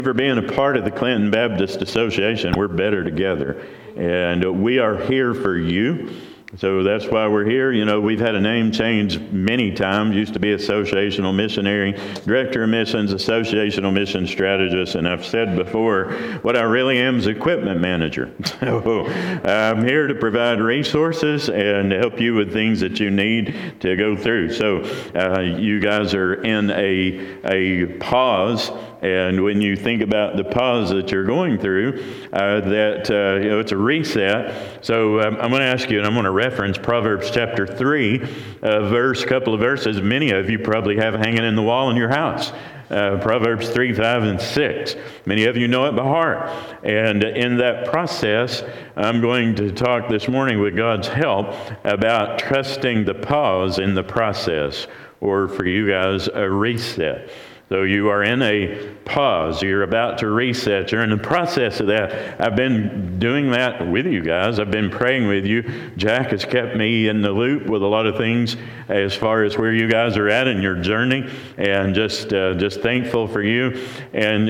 For being a part of the Clinton Baptist Association. We're better together. And we are here for you. So that's why we're here. You know, we've had a name change many times. Used to be Associational Missionary, Director of Missions, Associational Mission Strategist. And I've said before, what I really am is Equipment Manager. So I'm here to provide resources and help you with things that you need to go through. So you guys are in a pause. And when you think about the pause that you're going through, it's a reset. So I'm going to ask you, and I'm going to reference Proverbs chapter 3, couple of verses many of you probably have hanging in the wall in your house. Proverbs 3, 5, and 6. Many of you know it by heart. And in that process, I'm going to talk this morning with God's help about trusting the pause in the process, or for you guys, a reset. So you are in a pause. You're about to reset. You're in the process of that. I've been doing that with you guys. I've been praying with you. Jack has kept me in the loop with a lot of things as far as where you guys are at in your journey, and just thankful for you. And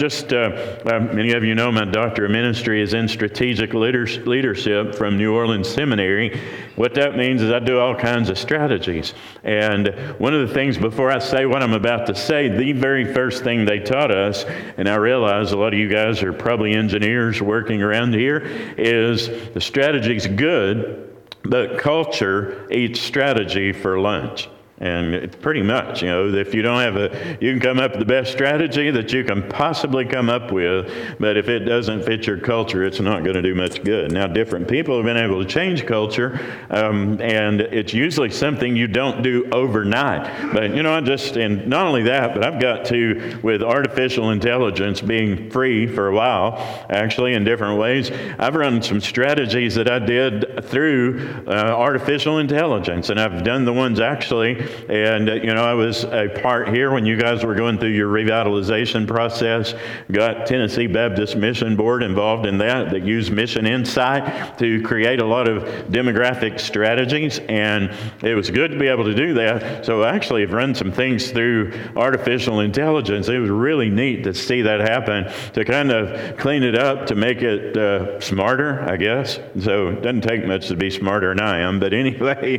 many of you know my Doctor of Ministry is in Strategic Leadership from New Orleans Seminary. What that means is I do all kinds of strategies. And one of the things, before I say what I'm about to say, the very first thing they taught us, and I realize a lot of you guys are probably engineers working around here, is the strategy's good, but culture eats strategy for lunch. And it's pretty much, if you don't have you can come up with the best strategy that you can possibly come up with, but if it doesn't fit your culture, it's not going to do much good. Now, different people have been able to change culture, and it's usually something you don't do overnight. But, and not only that, but I've got to, with artificial intelligence being free for a while, actually, in different ways, I've run some strategies that I did through artificial intelligence, and I've done the ones actually. And, I was a part here when you guys were going through your revitalization process. Got Tennessee Baptist Mission Board involved in that used Mission Insight to create a lot of demographic strategies. And it was good to be able to do that. So I actually have run some things through artificial intelligence. It was really neat to see that happen, to kind of clean it up, to make it smarter, I guess. So it doesn't take much to be smarter than I am. But anyway,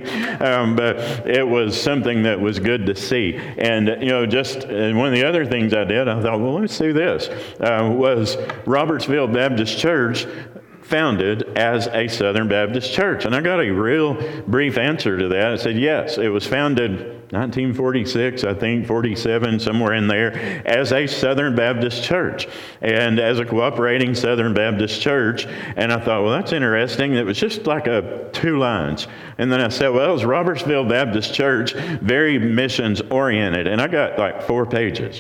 but it was something that was good to see. And, one of the other things I did, I thought, well, let's do this, was Robertsville Baptist Church founded as a Southern Baptist church? And I got a real brief answer to that. I said, yes, it was founded 1946, I think, 47, somewhere in there, as a Southern Baptist church and as a cooperating Southern Baptist church. And I thought, well, that's interesting. It was just like 2 lines. And then I said, well, it was Robertsville Baptist Church, very missions oriented. And I got like 4 pages.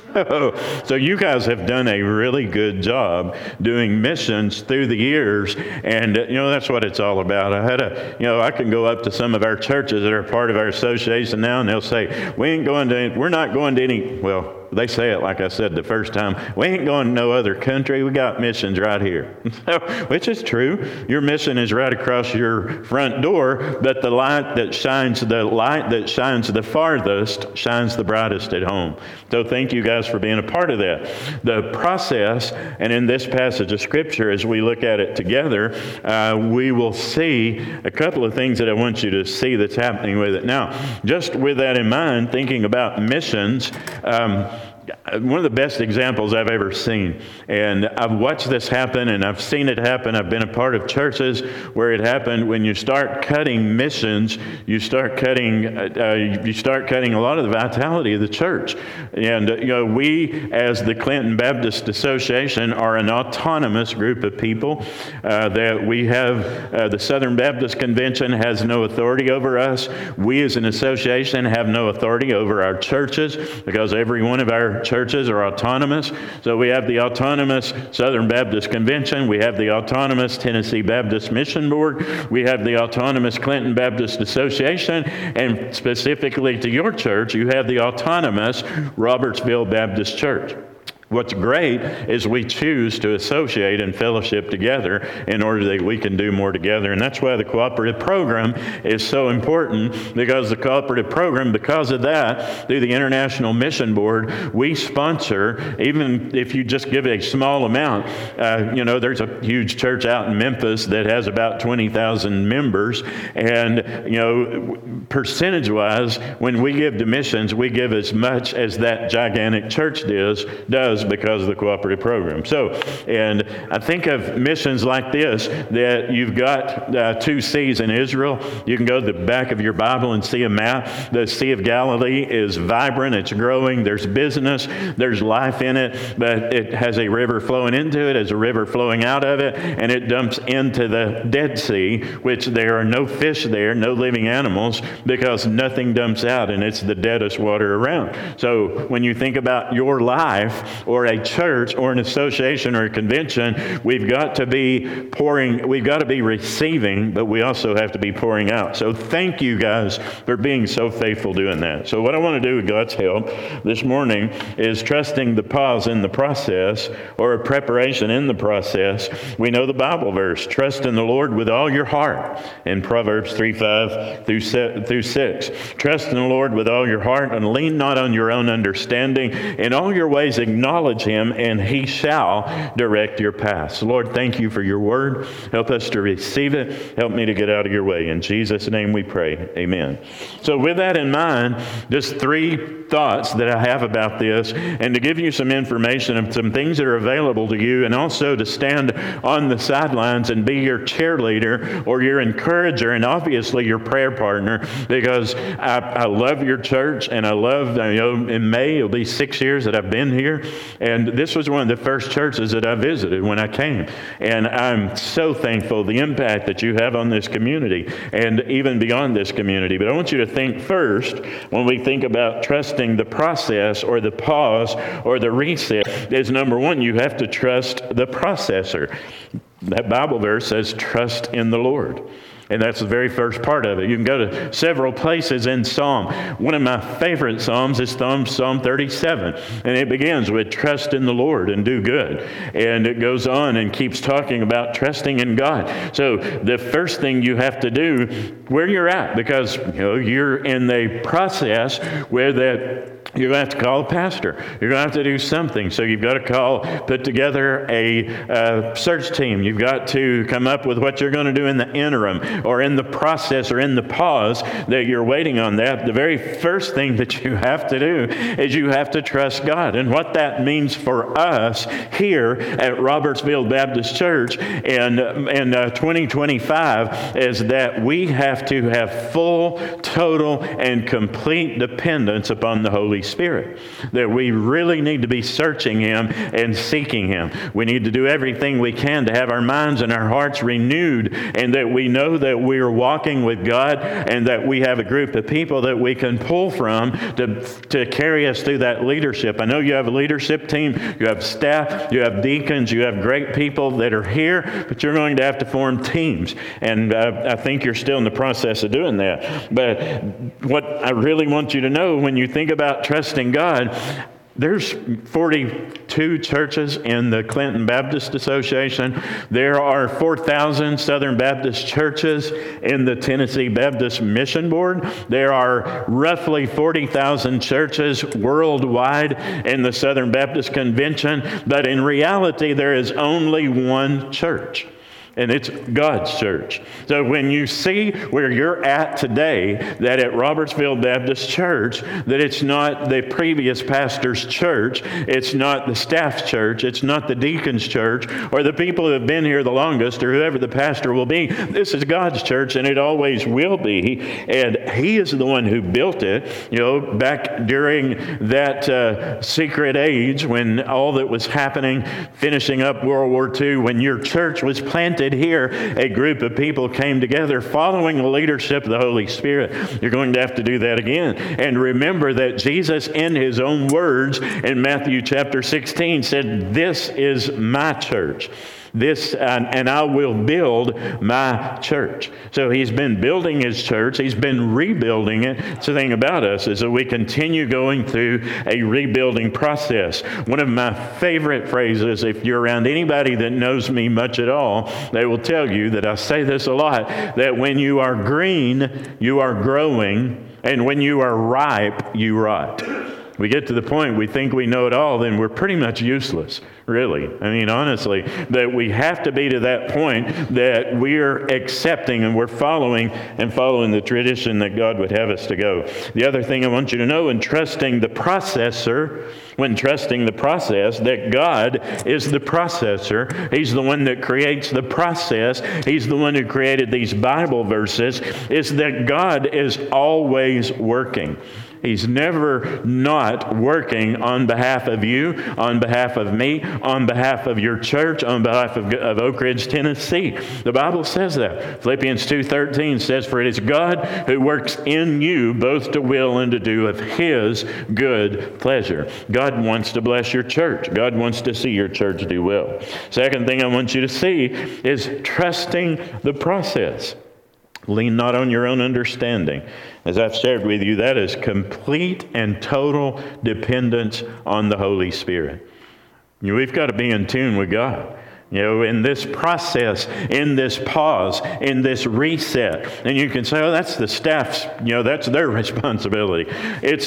So you guys have done a really good job doing missions through the years. And, that's what it's all about. I can go up to some of our churches that are part of our association now, and they'll say, we're not going to any, well, they say it like I said the first time, we ain't going to no other country. We got missions right here. Which is true. Your mission is right across your front door, but the light that shines the farthest shines the brightest at home. So thank you guys for being a part of that. The process, and in this passage of Scripture, as we look at it together, we will see a couple of things that I want you to see that's happening with it. Now, just with that in mind, thinking about missions, one of the best examples I've ever seen, and I've watched this happen, and I've seen it happen. I've been a part of churches where it happened. When you start cutting missions, you start cutting a lot of the vitality of the church. And we, as the Clinton Baptist Association, are an autonomous group of people. That we have the Southern Baptist Convention has no authority over us. We, as an association, have no authority over our churches, because every one of our churches are autonomous. So we have the autonomous Southern Baptist Convention. We have the autonomous Tennessee Baptist Mission Board. We have the autonomous Clinton Baptist Association. And specifically to your church, you have the autonomous Robertsville Baptist Church. What's great is we choose to associate and fellowship together in order that we can do more together. And that's why the cooperative program is so important, because the cooperative program, because of that, through the International Mission Board, we sponsor, even if you just give a small amount. There's a huge church out in Memphis that has about 20,000 members. And, percentage-wise, when we give to missions, we give as much as that gigantic church does because of the cooperative program. So, and I think of missions like this, that you've got 2 seas in Israel. You can go to the back of your Bible and see a map. The Sea of Galilee is vibrant. It's growing. There's business. There's life in it, but it has a river flowing into it, has a river flowing out of it, and it dumps into the Dead Sea, which there are no fish there, no living animals, because nothing dumps out, and it's the deadest water around. So when you think about your life or a church or an association or a convention, we've got to be pouring, we've got to be receiving, but we also have to be pouring out. So thank you guys for being so faithful doing that. So what I want to do with God's help this morning is trusting the pause in the process, or a preparation in the process. We know the Bible verse, trust in the Lord with all your heart, in Proverbs 3:5 through 6. Trust in the Lord with all your heart, and lean not on your own understanding. In all your ways acknowledge him, and he shall direct your paths. Lord, thank you for your word. Help us to receive it. Help me to get out of your way. In Jesus' name we pray. Amen. So with that in mind, just 3 thoughts that I have about this, and to give you some information of some things that are available to you, and also to stand on the sidelines and be your cheerleader or your encourager, and obviously your prayer partner, because I love your church, and I love, in May it'll be 6 years that I've been here, and this was one of the first churches that I visited when I came, and I'm so thankful the impact that you have on this community, and even beyond this community. But I want you to think first, when we think about trusting the process or the pause or the reset, is number one, you have to trust the processor. That Bible verse says, trust in the Lord. And that's the very first part of it. You can go to several places in Psalm. One of my favorite Psalms is Psalm 37. And it begins with trust in the Lord and do good. And it goes on and keeps talking about trusting in God. So the first thing you have to do where you're at, because you're in the process where that you're going to have to call a pastor. You're going to have to do something. So you've got to put together a search team. You've got to come up with what you're going to do in the interim, or in the process, or in the pause that you're waiting on that. The very first thing that you have to do is you have to trust God. And what that means for us here at Robertsville Baptist Church in 2025 is that we have to have full, total, and complete dependence upon the Holy Spirit. That we really need to be searching him and seeking him. We need to do everything we can to have our minds and our hearts renewed, and that we know that we're walking with God, and that we have a group of people that we can pull from to carry us through that leadership. I know you have a leadership team, you have staff, you have deacons, you have great people that are here, but you're going to have to form teams. And I think you're still in the process of doing that. But what I really want you to know, when you think about trusting God, there's 42 churches in the Clinton Baptist Association. There are 4,000 Southern Baptist churches in the Tennessee Baptist Mission Board. There are roughly 40,000 churches worldwide in the Southern Baptist Convention. But in reality, there is only one church. And it's God's church. So when you see where you're at today, that at Robertsville Baptist Church, that it's not the previous pastor's church, it's not the staff's church, it's not the deacon's church, or the people who have been here the longest, or whoever the pastor will be. This is God's church, and it always will be. And he is the one who built it. Back during that secret age, when all that was happening, finishing up World War II, when your church was planted here, a group of people came together following the leadership of the Holy Spirit. You're going to have to do that again. And remember that Jesus, in his own words in Matthew chapter 16, said, "This is my church." and I will build my church. So he's been building his church. He's been rebuilding it. So the thing about us is that we continue going through a rebuilding process. One of my favorite phrases, if you're around anybody that knows me much at all, they will tell you that I say this a lot, that when you are green, you are growing, and when you are ripe, you rot. We get to the point we think we know it all, then we're pretty much useless, really. I mean, honestly, that we have to be to that point that we're accepting and we're following the tradition that God would have us to go. The other thing I want you to know, in trusting the processor, when trusting the process, that God is the processor. He's the one that creates the process. He's the one who created these Bible verses, is that God is always working. He's never not working on behalf of you, on behalf of me, on behalf of your church, on behalf of Oak Ridge, Tennessee. The Bible says that. Philippians 2:13 says, "For it is God who works in you both to will and to do of His good pleasure." God wants to bless your church. God wants to see your church do well. Second thing I want you to see is trusting the process. Lean not on your own understanding. As I've shared with you, that is complete and total dependence on the Holy Spirit. We've got to be in tune with God. In this process, in this pause, in this reset. And you can say, oh, that's the staff's, that's their responsibility. It's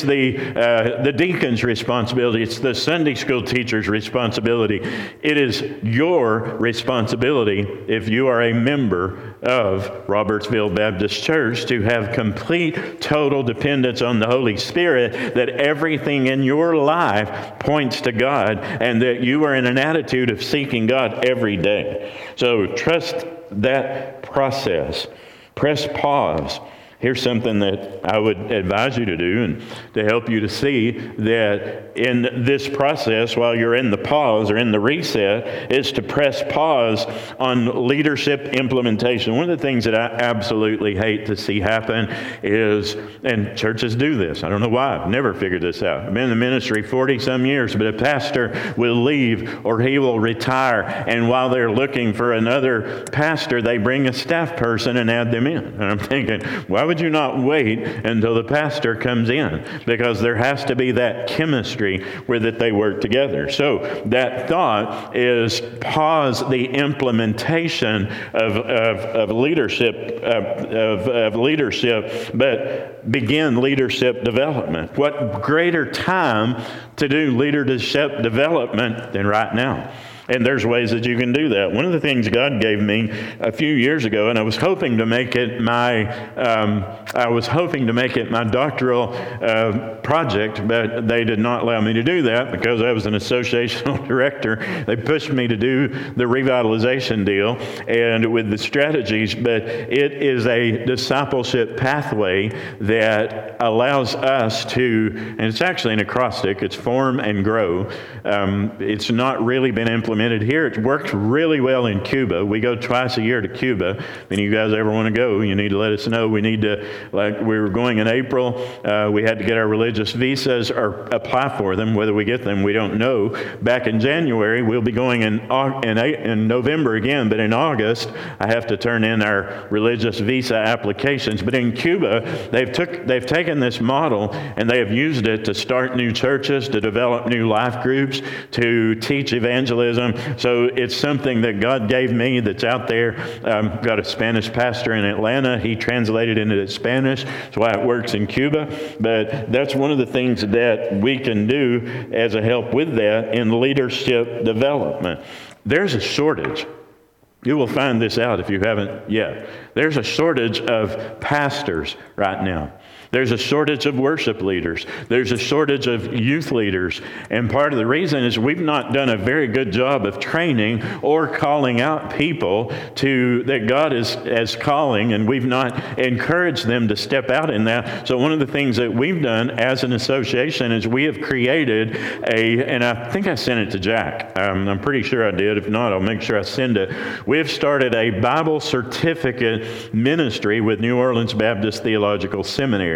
the deacon's responsibility. It's the Sunday school teacher's responsibility. It is your responsibility, if you are a member of Robertsville Baptist Church, to have complete, total dependence on the Holy Spirit, that everything in your life points to God, and that you are in an attitude of seeking God every day. So trust that process. Press pause. Here's something that I would advise you to do, and to help you to see that in this process, while you're in the pause or in the reset, is to press pause on leadership implementation. One of the things that I absolutely hate to see happen is, and churches do this, I don't know why, I've never figured this out. I've been in the ministry 40-some years, but a pastor will leave or he will retire, and while they're looking for another pastor, they bring a staff person and add them in. And I'm thinking, why would you not wait until the pastor comes in? Because there has to be that chemistry where that they work together. So that thought is pause the implementation of leadership, but begin leadership development. What greater time to do leadership development than right now? And there's ways that you can do that. One of the things God gave me a few years ago, and I was hoping to make it my doctoral project, but they did not allow me to do that because I was an associational director. They pushed me to do the revitalization deal and with the strategies, but it is a discipleship pathway that allows us to, and it's actually an acrostic, it's form and grow. It's not really been implemented here. It works really well in Cuba. We go twice a year to Cuba. If any of you guys ever want to go, you need to let us know. We need to, we were going in April. We had to get our religious visas or apply for them. Whether we get them, we don't know. Back in January, we'll be going in November again, but in August, I have to turn in our religious visa applications. But in Cuba, they've taken this model and they have used it to start new churches, to develop new life groups, to teach evangelism. So it's something that God gave me that's out there. Got a Spanish pastor in Atlanta. He translated into Spanish. That's why it works in Cuba. But that's one of the things that we can do as a help with that in leadership development. There's a shortage. You will find this out if you haven't yet. There's a shortage of pastors right now. There's a shortage of worship leaders. There's a shortage of youth leaders. And part of the reason is we've not done a very good job of training or calling out people that God is calling, and we've not encouraged them to step out in that. So one of the things that we've done as an association is we have created and I think I sent it to Jack. I'm pretty sure I did. If not, I'll make sure I send it. We have started a Bible certificate ministry with New Orleans Baptist Theological Seminary.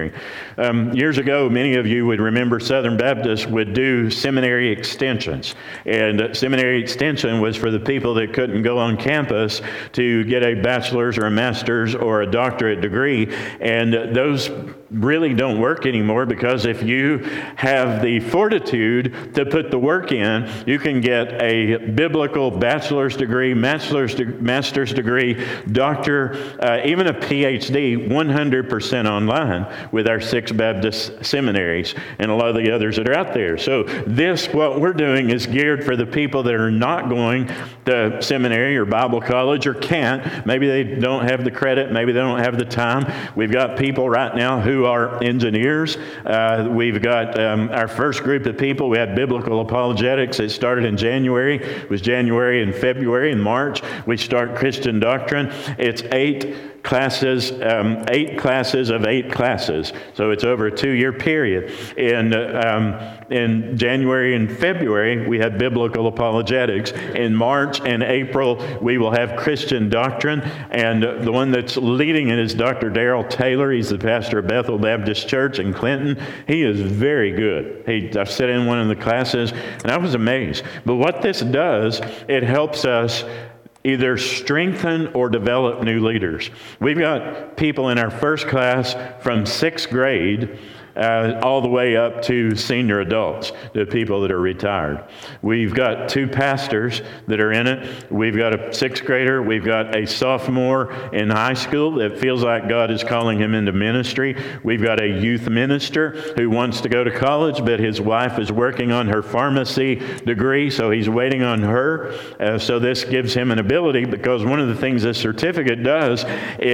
seminary. Years ago, many of you would remember Southern Baptists would do seminary extensions. And seminary extension was for the people that couldn't go on campus to get a bachelor's or a master's or a doctorate degree. And those really don't work anymore, because if you have the fortitude to put the work in, you can get a biblical bachelor's degree, master's degree, doctor, even a PhD, 100% online with our 6 Baptist seminaries and a lot of the others that are out there. So what we're doing is geared for the people that are not going to seminary or Bible college or can't. Maybe they don't have the credit, maybe they don't have the time. We've got people right now who are engineers. We've got our first group of people. We had biblical apologetics. It started in January. It was January and February. In March, we start Christian doctrine. It's 8 classes, 8 classes of 8 classes. So it's over a 2-year period. And in January and February, we had biblical apologetics. In March and April, we will have Christian doctrine. And the one that's leading it is Dr. Darrell Taylor. He's the pastor of Bethel Baptist Church in Clinton. He is very good. I sat in one of the classes, and I was amazed. But what this does, it helps us either strengthen or develop new leaders. We've got people in our first class from 6th grade all the way up to senior adults, the people that are retired. We've got 2 pastors that are in it. We've got a 6th grader. We've got a sophomore in high school that feels like God is calling him into ministry. We've got a youth minister who wants to go to college, but his wife is working on her pharmacy degree, so he's waiting on her. So this gives him an ability, because one of the things this certificate does,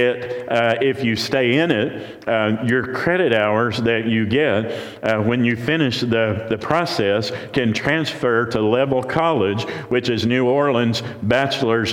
if you stay in it, your credit hours that you get when you finish the process can transfer to Level College, which is New Orleans Bachelor's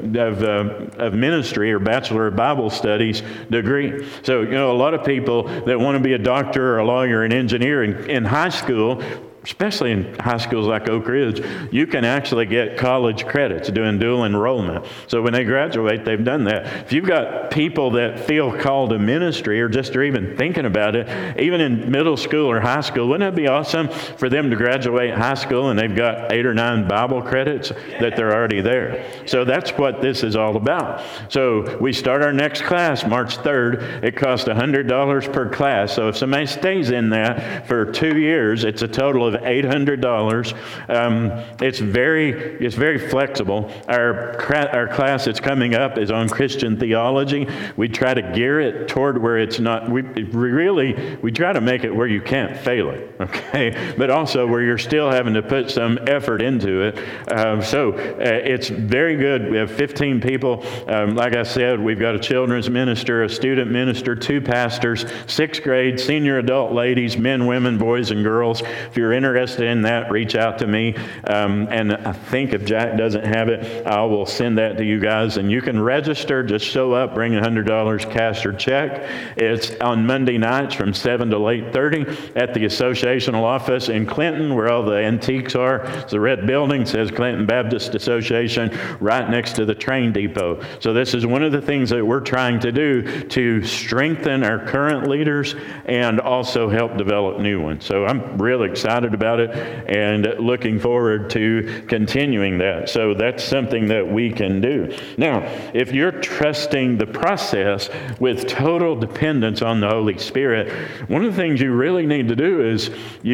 of Ministry or Bachelor of Bible Studies degree. So, a lot of people that want to be a doctor or a lawyer or an engineer in high school, especially in high schools like Oak Ridge, you can actually get college credits doing dual enrollment. So when they graduate, they've done that. If you've got people that feel called to ministry or just are even thinking about it, even in middle school or high school, wouldn't it be awesome for them to graduate high school and they've got 8 or 9 Bible credits that they're already there? So that's what this is all about. So we start our next class March 3rd. It costs $100 per class. So if somebody stays in that for 2 years, it's a total of $800. It's very flexible. Our class that's coming up is on Christian theology. We try to gear it toward where it's not. We try to make it where you can't fail it, okay? But also where you're still having to put some effort into it. So it's very good. We have 15 people. Like I said, we've got a children's minister, a student minister, 2 pastors, 6th grade, senior adult ladies, men, women, boys, and girls. If you're interested in that, reach out to me. And I think if Jack doesn't have it, I will send that to you guys. And you can register. Just show up, bring $100 cash or check. It's on Monday nights from 7 to 8:30 at the associational office in Clinton, where all the antiques are. It's the red building, says Clinton Baptist Association, right next to the train depot. So this is one of the things that we're trying to do to strengthen our current leaders and also help develop new ones. So I'm really excited about it and looking forward to continuing that. So that's something that we can do. Now, if you're trusting the process with total dependence on the Holy Spirit, one of the things you really need to do is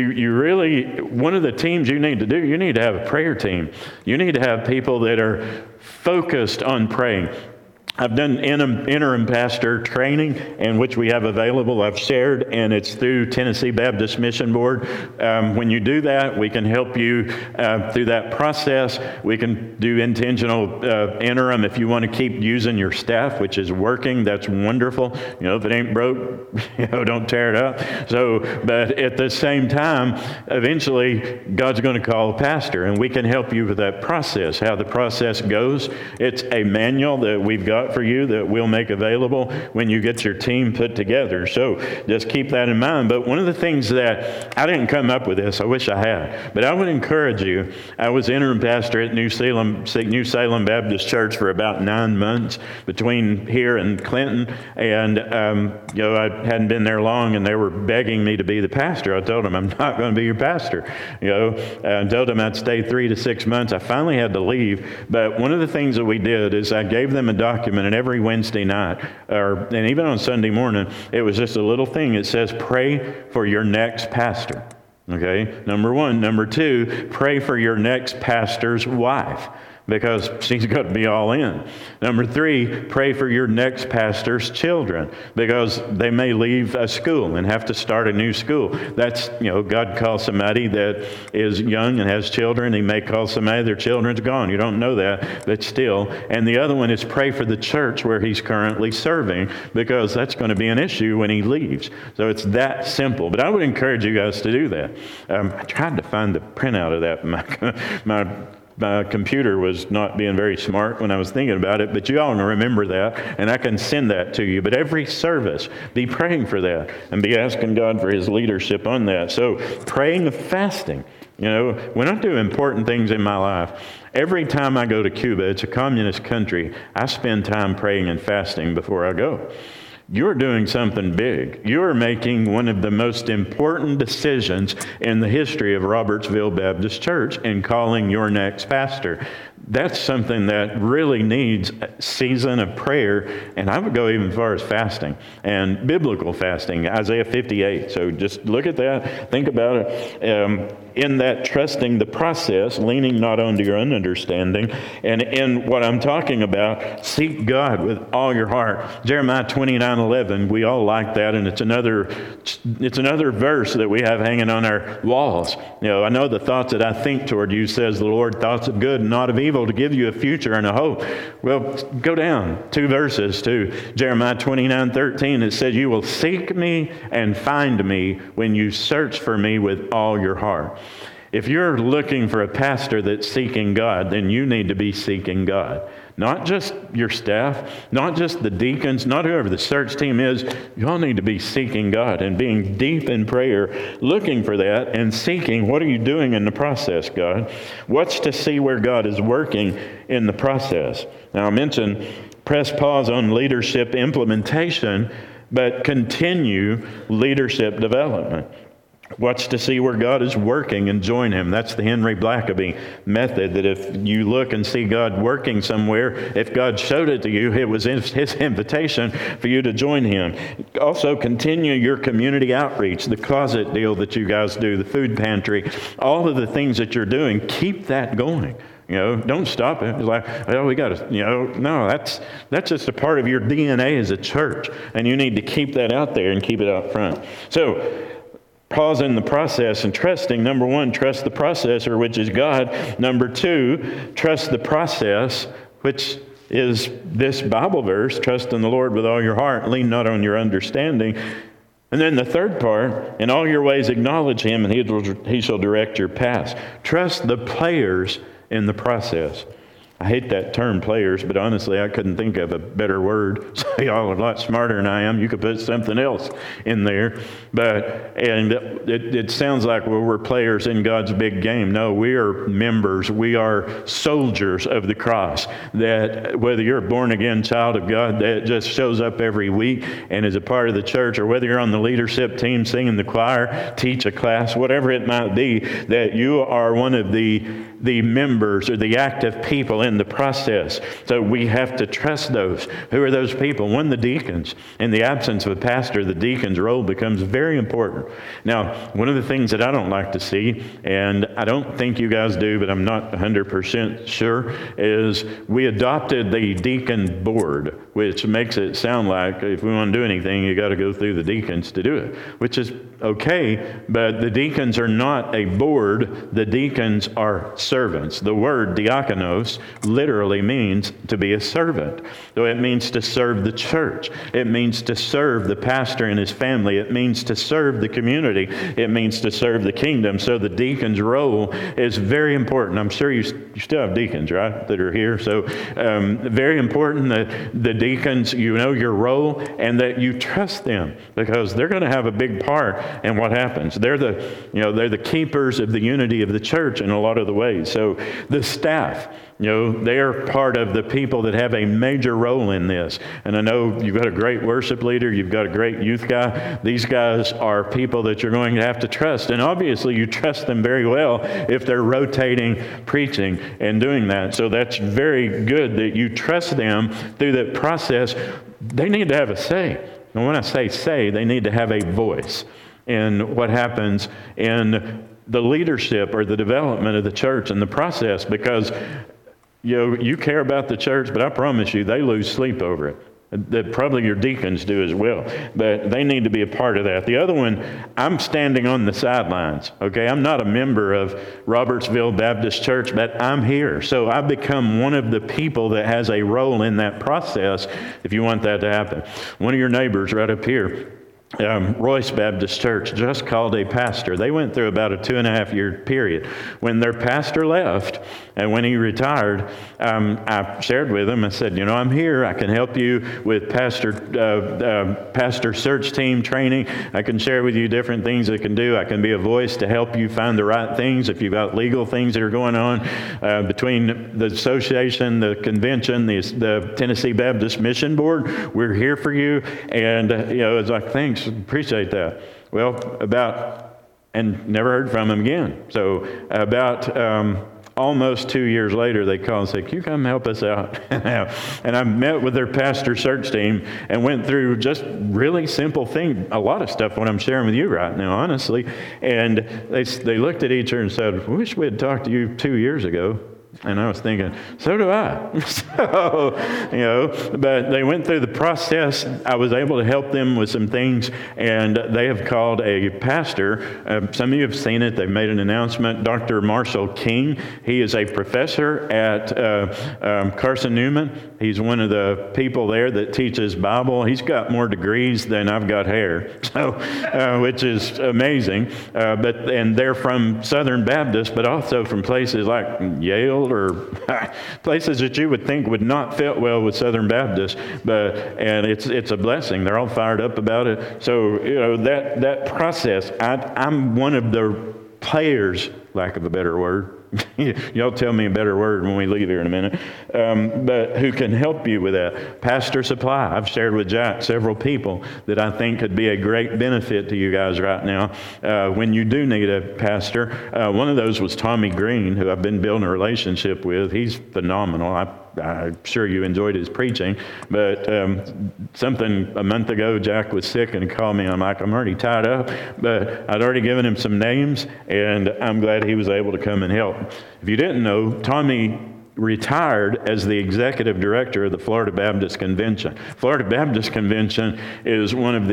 one of the teams you need to do, you need to have a prayer team. You need to have people that are focused on praying. I've done interim pastor training, in which we have available. I've shared, and it's through Tennessee Baptist Mission Board. When you do that, we can help you through that process. We can do intentional interim if you want to keep using your staff, which is working. That's wonderful. If it ain't broke, don't tear it up. So, but at the same time, eventually, God's going to call a pastor, and we can help you with that process. How the process goes, it's a manual that we've got up for you that we'll make available when you get your team put together. So just keep that in mind. But one of the things that I didn't come up with this, I wish I had, but I would encourage you. I was interim pastor at New Salem Baptist Church for about 9 months between here and Clinton, and I hadn't been there long, and they were begging me to be the pastor. I told them, I'm not going to be your pastor. I told them I'd stay 3 to 6 months. I finally had to leave, but one of the things that we did is I gave them a document, and every Wednesday night, and even on Sunday morning, it was just a little thing. It says, pray for your next pastor. Okay, number one. Number two, pray for your next pastor's wife, because she's got to be all in. Number three, pray for your next pastor's children, because they may leave a school and have to start a new school. That's, God calls somebody that is young and has children. He may call somebody, their children's gone. You don't know that, but still. And the other one is pray for the church where he's currently serving, because that's going to be an issue when he leaves. So it's that simple. But I would encourage you guys to do that. I tried to find the printout of that. My computer was not being very smart when I was thinking about it, but you all remember that, and I can send that to you. But every service, be praying for that and be asking God for his leadership on that. So praying and fasting. When I do important things in my life, every time I go to Cuba, it's a communist country, I spend time praying and fasting before I go. You're doing something big. You're making one of the most important decisions in the history of Robertsville Baptist Church in calling your next pastor. That's something that really needs a season of prayer, and I would go even as far as fasting and biblical fasting, Isaiah 58. So just look at that, think about it. In that, trusting the process, leaning not onto your own understanding, and in what I'm talking about, seek God with all your heart. Jeremiah 29:11, we all like that, and it's another verse that we have hanging on our walls. I know the thoughts that I think toward you, says the Lord, thoughts of good and not of evil, to give you a future and a hope. Well, go down 2 verses to Jeremiah 29:13. It says, you will seek me and find me when you search for me with all your heart. If you're looking for a pastor that's seeking God, then you need to be seeking God. Not just your staff, not just the deacons, not whoever the search team is. You all need to be seeking God and being deep in prayer, looking for that and seeking, what are you doing in the process, God? Watch to see where God is working in the process. Now, I mentioned press pause on leadership implementation, but continue leadership development. Watch to see where God is working and join him. That's the Henry Blackaby method, that if you look and see God working somewhere, if God showed it to you, it was his invitation for you to join him. Also, continue your community outreach, the closet deal that you guys do, the food pantry, all of the things that you're doing, keep that going. Don't stop it. It's like, well, we got to, no, that's just a part of your DNA as a church, and you need to keep that out there and keep it out front. So, pause in the process and trusting. Number one, trust the processor, which is God. Number two, trust the process, which is this Bible verse, trust in the Lord with all your heart, lean not on your understanding. And then the third part, in all your ways acknowledge him, and he shall direct your paths. Trust the players in the process. I hate that term, players, but honestly, I couldn't think of a better word. So y'all are a lot smarter than I am. You could put something else in there. And it sounds like, well, we're players in God's big game. No, we are members. We are soldiers of the cross. That whether you're a born-again child of God that just shows up every week and is a part of the church, or whether you're on the leadership team, singing the choir, teach a class, whatever it might be, that you are one of the members or the active people in the process. So we have to trust those. Who are those people? One, the deacons. In the absence of a pastor, the deacon's role becomes very important. Now, one of the things that I don't like to see, and I don't think you guys do, but I'm not 100% sure, is we adopted the deacon board, which makes it sound like if we want to do anything, you got to go through the deacons to do it, which is okay, but the deacons are not a board. The deacons are servants. The word diakonos literally means to be a servant. So it means to serve the church. It means to serve the pastor and his family. It means to serve the community. It means to serve the kingdom. So the deacon's role is very important. I'm sure you still have deacons, right, that are here. So very important that the deacons, you know your role and that you trust them, because they're going to have a big part in what happens. They're the keepers of the unity of the church in a lot of the ways. So the staff, they're part of the people that have a major role in this. And I know you've got a great worship leader, you've got a great youth guy. These guys are people that you're going to have to trust. And obviously you trust them very well if they're rotating, preaching, and doing that. So that's very good that you trust them through that process. They need to have a say. And when I say, they need to have a voice in what happens in the leadership or the development of the church and the process, because you care about the church, but I promise you they lose sleep over it. That probably your deacons do as well, but they need to be a part of that. The other one, I'm standing on the sidelines, okay? I'm not a member of Robertsville Baptist Church, but I'm here. So I've become one of the people that has a role in that process if you want that to happen. One of your neighbors right up here, Royce Baptist Church, just called a pastor. They went through about a 2.5-year period. When their pastor left and when he retired, I shared with him, I said, I'm here. I can help you with pastor search team training. I can share with you different things I can do. I can be a voice to help you find the right things if you've got legal things that are going on between the association, the convention, the Tennessee Baptist Mission Board. We're here for you. And, it's like, thanks. Appreciate that. Well, and never heard from him again. So about almost 2 years later, they called and said, can you come help us out? And I met with their pastor search team and went through just really simple things, a lot of stuff what I'm sharing with you right now, honestly. And they looked at each other and said, I wish we had talked to you 2 years ago. And I was thinking, so do I. But they went through the process. I was able to help them with some things, and they have called a pastor. Some of you have seen it. They've made an announcement. Dr. Marshall King, he is a professor at Carson Newman. He's one of the people there that teaches Bible. He's got more degrees than I've got hair, so which is amazing. And they're from Southern Baptist, but also from places like Yale, or places that you would think would not fit well with Southern Baptist, and it's a blessing. They're all fired up about it. So that process, I'm one of the players, lack of a better word. Y'all tell me a better word when we leave here in a minute. But who can help you with that? Pastor Supply. I've shared with Jack several people that I think could be a great benefit to you guys right now when you do need a pastor. One of those was Tommy Green, who I've been building a relationship with. He's phenomenal. I'm sure you enjoyed his preaching, but something a month ago, Jack was sick and he called me. I'm like, I'm already tied up, but I'd already given him some names, and I'm glad he was able to come and help. If you didn't know, Tommy retired as the executive director of the Florida Baptist Convention. Florida Baptist Convention has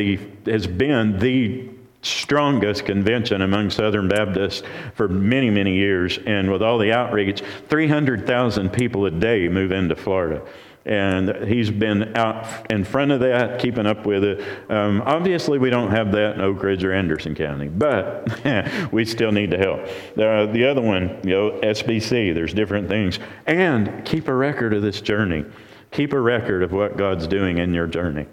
been the strongest convention among Southern Baptists for many, many years. And with all the outreach, 300,000 people a day move into Florida. And he's been out in front of that, keeping up with it. Obviously, we don't have that in Oak Ridge or Anderson County, but we still need to help. The other one, SBC, there's different things. And keep a record of this journey. Keep a record of what God's doing in your journey.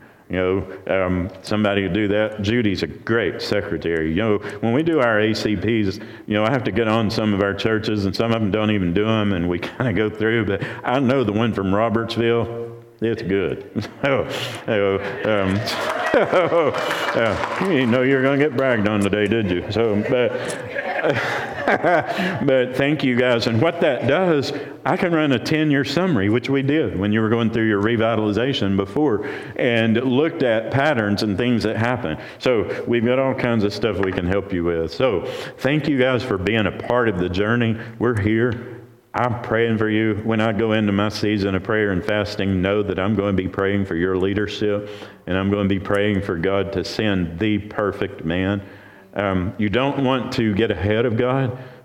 Somebody to do that. Judy's a great secretary. When we do our ACPs, I have to get on some of our churches, and some of them don't even do them, and we kind of go through. But I know the one from Robertsville, it's good. You know you're going to get bragged on today, did you? But thank you guys. And what that does, I can run a 10-year summary, which we did when you were going through your revitalization before, and looked at patterns and things that happen. So we've got all kinds of stuff we can help you with. So thank you guys for being a part of the journey. We're here. I'm praying for you. When I go into my season of prayer and fasting, know that I'm going to be praying for your leadership, and I'm going to be praying for God to send the perfect man. You don't want to get ahead of God,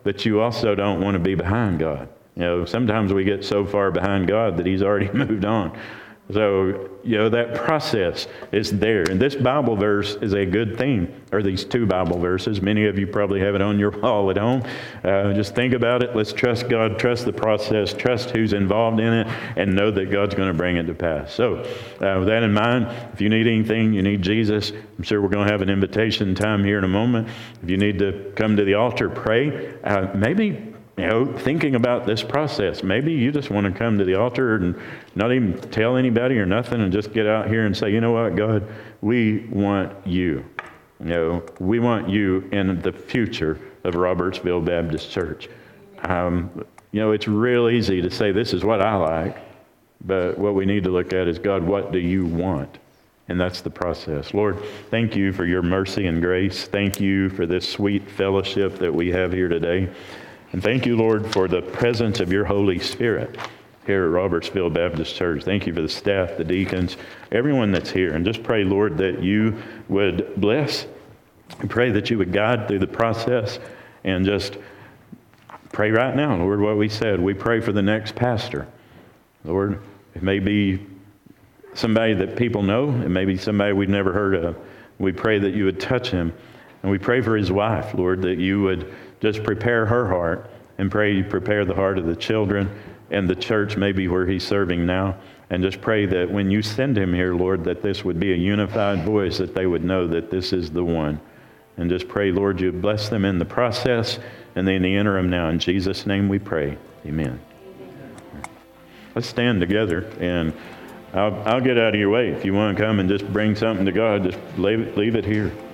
but you also don't want to be behind God. Sometimes we get so far behind God that he's already moved on. So, that process is there. And this Bible verse is a good theme, or these two Bible verses. Many of you probably have it on your wall at home. Just think about it. Let's trust God, trust the process, trust who's involved in it, and know that God's going to bring it to pass. So, with that in mind, if you need anything, you need Jesus, I'm sure we're going to have an invitation time here in a moment. If you need to come to the altar, pray. Maybe thinking about this process. Maybe you just want to come to the altar and not even tell anybody or nothing and just get out here and say, you know what, God, we want you. We want you in the future of Robertsville Baptist Church. It's real easy to say, this is what I like, but what we need to look at is, God, what do you want? And that's the process. Lord, thank you for your mercy and grace. Thank you for this sweet fellowship that we have here today. And thank you, Lord, for the presence of your Holy Spirit here at Robertsville Baptist Church. Thank you for the staff, the deacons, everyone that's here. And just pray, Lord, that you would bless. I pray that you would guide through the process. And just pray right now, Lord, what we said. We pray for the next pastor. Lord, it may be somebody that people know. It may be somebody we've never heard of. We pray that you would touch him. And we pray for his wife, Lord, that you would just prepare her heart, and pray you prepare the heart of the children and the church, maybe where he's serving now. And just pray that when you send him here, Lord, that this would be a unified voice, that they would know that this is the one. And just pray, Lord, you bless them in the process and in the interim now. In Jesus' name we pray. Amen. Let's stand together, and I'll get out of your way. If you want to come and just bring something to God, just leave it here.